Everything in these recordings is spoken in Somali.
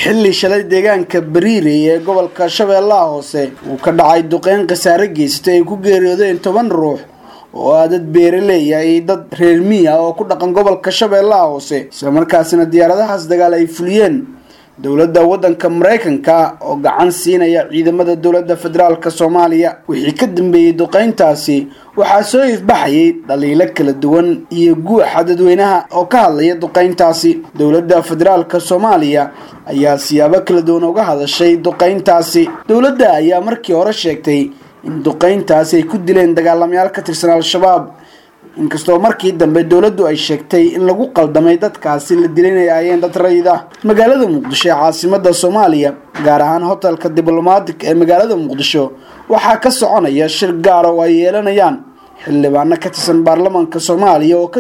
xilli shalay deegaanka Bariire ee gobolka Shabeellaha Hoose uu ka dhacay duqeyn khasaare geystay ay ku geeriyoodeen 10 ruux oo dad beeraley ah iyo dad reer miyi ah oo ku dhaqan gobolka Shabeellaha Hoose isla markaasina diyaaradahaas dagaal ay fuliyeen dawladda waddanka Mareykanka oo gacan siinaya ciidamada dawladda federaalka Soomaaliya wixii ka dambeeyay duqeyntaasi waxaa soo ifbaxayay dhaliilo kala duwan iyo guuxa dadweynaha oo ka hadlaya duqeyntaasi dawladda federaalka Soomaaliya ayaa siyaabo kala duwan uga hadashay duqeyntaasi dawladda ayaa markii hore sheegtay in duqeyntaasi ay ku dileen dagaalamayaal ka tirsan al-shabaab inkastoo markii dambe dawladdu ay sheegtay in lagu qaldamay dadkaasi la dilinayeen dad rayid ah magaalada Muqdisho ee caasimadda Soomaaliya gaar ahaan hotelka diblomatic ee magaalada Muqdisho waxaa ka soconaya shir gaar ah oo ay yeelanayaan xildhibaano ka tirsan baarlamaanka Soomaaliya oo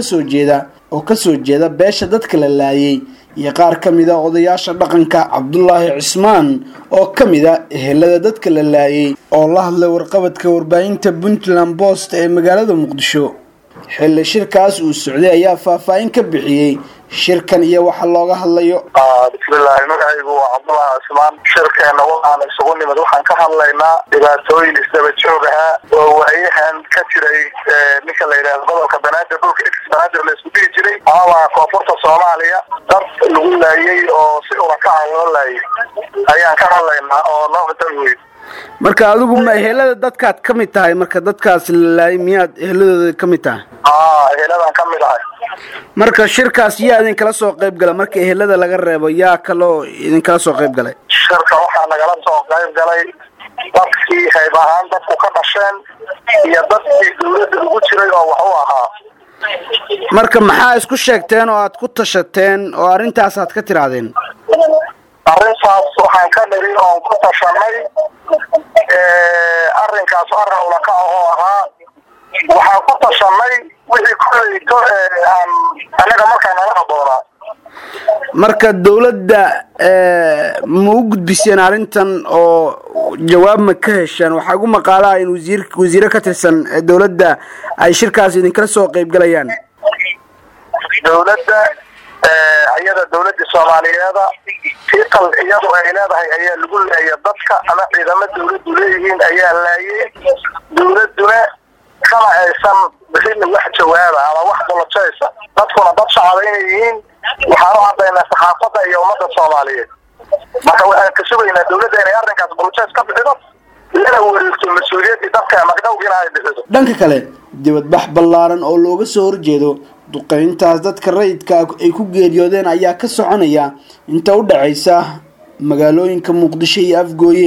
ka soo jeeda beesha dadka la laayay iyo qaar kamid ah odayaasha dhaqanka Cabdullaahi Cismaan oo kamid ah ehelada dadka la laayay oo la hadlay warqabadka warbaahinta Puntland Post ee magaalada Muqdisho xilli shirkaas uu socday ayaa faahfaahin ka bixiyay shirkan iyo waxa looga hadlayo bismillaahi magacaygu waa Cabdullaahi Cismaan shirkeena waxaan isugu nimid waxaan ka hadlaynaa dhibaatooyin isdaba joog ah oo waayahan ka jiray ninka la yiraahdo gobolka Banaadir dhulka Banaadir la isku dhigi jiray ama koonfurta Soomaaliya dad lagu laayay oo si urakac loo laayay ayaan ka hadlaynaa oo noo dadweyne marka adigu ma ehelada dadkaad kamid tahay marka dadkaas laay miyaad eheladooda kamid tahay eheladan kamid ah marka shirkaas yaa idin kala soo qayb galay marka ehelada laga reebo yaa kaloo idin kala soo qayb galay shirka waxaa nagala soo qayb galay dadkii hayb ahaan dadku ka dhasheen iyo dadkii dawladda ugu jiray oo wax u ahaa marka maxaa isku sheegteen oo aad ku tashateen oo arrintaas aad ka tiraadeen arrintaas waxaan ka niri oo ku tashanay arrinkaas arrin ula ka oo ahaa waxaan ku tashanay wixii ku aan anaga markaan nala haboonaa marka dawladda ma u gudbiseen arrintan oo jawaab ma ka hesheen waxaa ugu maqaalaa in wasiir ka tirsan dawladda ay shirkaas idin kala soo qayb galayaan dawladda ayada dawladda Soomaaliyeed tiiqal iyadu ay leedahay ayaa lagu leeyahay dadka ama ciidamada dawladdu leeyihiin ayaa laayay dawladuna kala aysan bixin wax jawaab ama wax qolajaysa dadkuna dad shacabeyeen waxaan u cadaynaa saxaafadda iyo ummadda Soomaaliyeed marka waxaan ka sugaynaa dawladda inay arrinkaas qolajays ka bixiso lana wareegto mas'uuliyadda dadka magdhowgina ay bixiso dhanka kale dibadbax ballaaran oo looga soo horjeedo duqeyntaas dadka rayidka ay ku geeriyoodeen ayaa ka soconaya inta u dhaxaysa magaalooyinka Muqdisho iyo Afgooye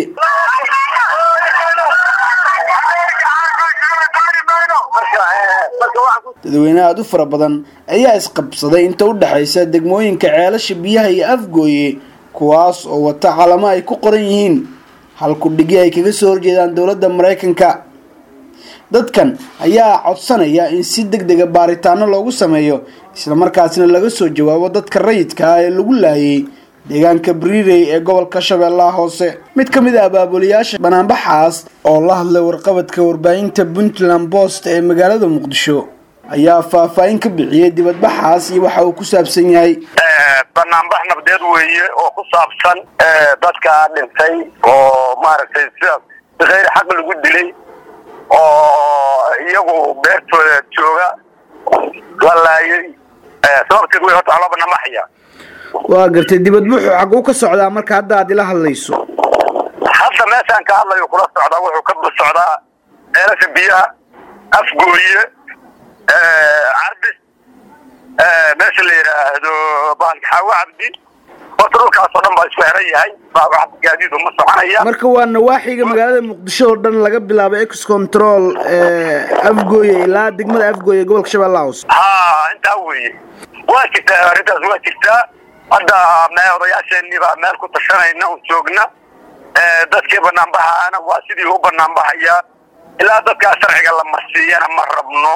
dadweynaha aad u fara badan ayaa isqabsaday inta u dhaxaysa degmooyinka ceelasha biyaha iyo Afgooye kuwaas oo wata calamo ay ku qoran yihiin halku dhigi ay kaga soo horjeedaan dawladda Mareykanka dadkan ayaa codsanaya in si degdeg ah baaritaano loogu sameeyo isla markaasina laga soo jawaabo dadka rayidka ah ee lagu laayay deegaanka Bariire ee gobolka Shabeellaha Hoose mid kamid ah abaabulayaasha banaanbaxaas oo la hadlay warqabadka warbaahinta Puntland Post ee magaalada Muqdisho ayaa faahfaahin ka bixiyay dibadbaxaas iyo waxa uu ku saabsan yahay banaanbax nabdeed weeye oo ku saabsan dadka dhintay oo maaragtay sida غير xaq lagu dilay oo iyagu beertooda jooga walaayay sababteed way horta laba namaxya waa gartay dibadbuxu xaq uu ka socdaa marka hadda aad ila hadlayso hadda meeshan ka hadlayo kula socdaa wuxuu ka socdaa ceelasha biyaha Afgooye عربس meesha la yiraahdo baan xawa cabdi watrulkaas oo dhan baa isku xiran yahay baa wax gaadiid uma soconaya marka waa nawaaxiga magaalada Muqdisho oo dhan laga bilaabo ex control Afgooye ilaa degmada Afgooye gobolka Shabeellaha Hoose inta weeye waa jirtaa hadda odayaasheenii baa meel ku tashanayna oo joogna dadkii banaanbaxaana waa sidii u banaanbaxaya ilaa dadka sharciga la marsiiyana ma rabno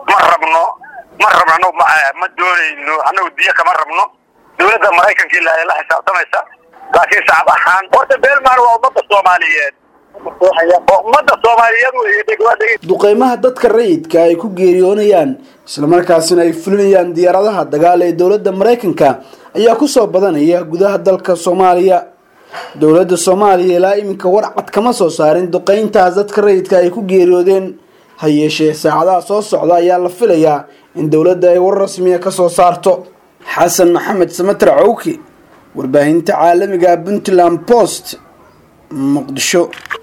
ma doonayno anagu diya kama rabno dawladda Mareykanka ilaa la xisaabtamaysa laakiin shacab ahaan horta beelmaan waa ummadda Soomaaliyeed duqeymaha dadka rayidka ay ku geeriyoonayaan isla markaasina ay fulinayaan diyaaradaha dagaal ee dawladda Mareykanka ayaa ku soo badanaya gudaha dalka Soomaaliya. dowladda Soomaaliya ilaa iminka warcad kama soo saarin duqeyntaas dadka rayidka ay ku geeriyoodeen. hayeeshee saacadaha soo socda ayaa la filayaa in dowladda ay war rasmi ah ka soo saarto. xasan maxamed samatra cawki warbaahinta caalamiga Puntland Post, Muqdisho.